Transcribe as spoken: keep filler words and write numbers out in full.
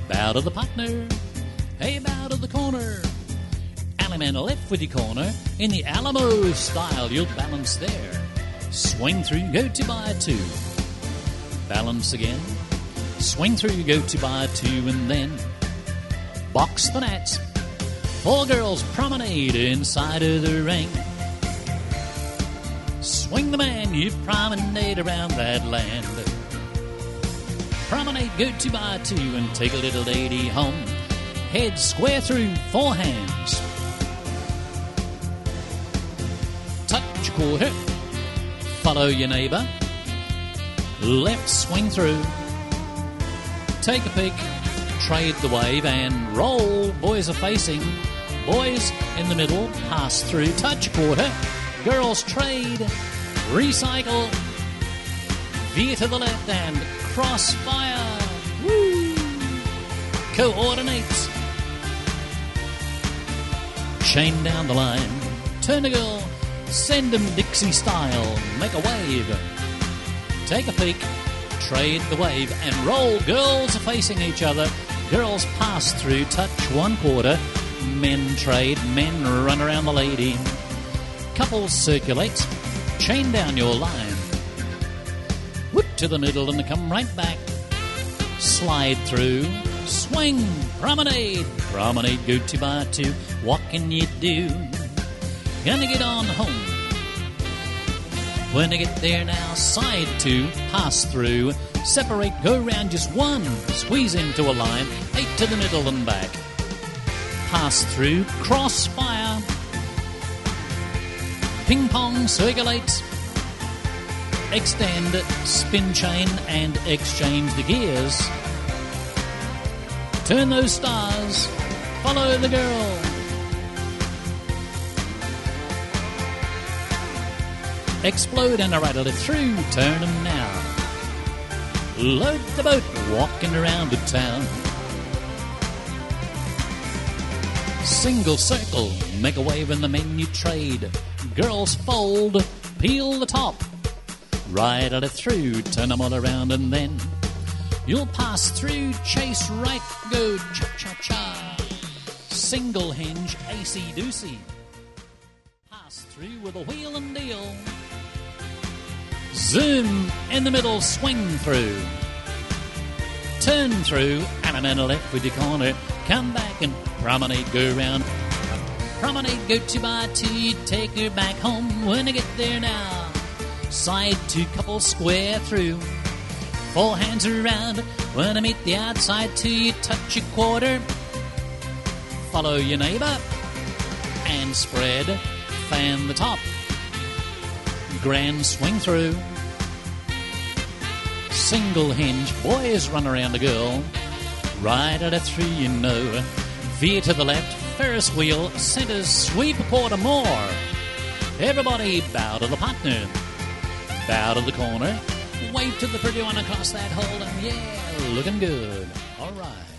bow to the partner. Hey, bow to the corner. Alleyman left with your corner. In the Alamo style, you'll balance there. Swing through, go to by two. Balance again. Swing through, go to by two, and then box the net. Four girls promenade inside of the ring. Swing the man, you promenade around that land. Promenade, go to by two, and take a little lady home. Head square through, four hands. Touch a quarter. Follow your neighbor. Left swing through. Take a peek. Trade the wave and roll. Boys are facing. Boys in the middle. Pass through. Touch a quarter. Girls trade. Recycle. Veer to the left and crossfire. Woo! Coordinate. Chain down the line. Turn a girl. Send them Dixie style. Make a wave. Take a peek. Trade the wave and roll. Girls are facing each other. Girls pass through. Touch one quarter. Men trade. Men run around the lady. Couples circulate. Chain down your line. Whip to the middle and come right back. Slide through. Swing. Promenade. Promenade. Go to by two. What can you do? Gonna get on home. When I get there now, side two, pass through, separate, go round just one, squeeze into a line, eight to the middle and back. Pass through, crossfire, ping pong, circulate, extend, spin chain and exchange the gears. Turn those stars, follow the girl. Explode and I rattle it through, turn them now. Load the boat, walking around the town. Single circle, make a wave in the menu trade. Girls fold, peel the top. Ride it through, turn them all around and then you'll pass through, chase right, go cha-cha-cha. Single hinge, acey-doocey. Pass through with a wheel and deal. Zoom in the middle, swing through. Turn through, and then left with your corner. Come back and promenade, go round. Promenade, go to by two, take her back home. When I get there now, side two, couple square through. Four hands around. When I meet the outside two, you touch a quarter. Follow your neighbor and spread. Fan the top. Grand swing through. Single hinge. Boys run around a girl. Ride at a three, you know. Veer to the left. Ferris wheel. Centers. Sweep a quarter more. Everybody bow to the partner. Bow to the corner. Wave to the pretty one across that hole. And yeah, looking good. All right.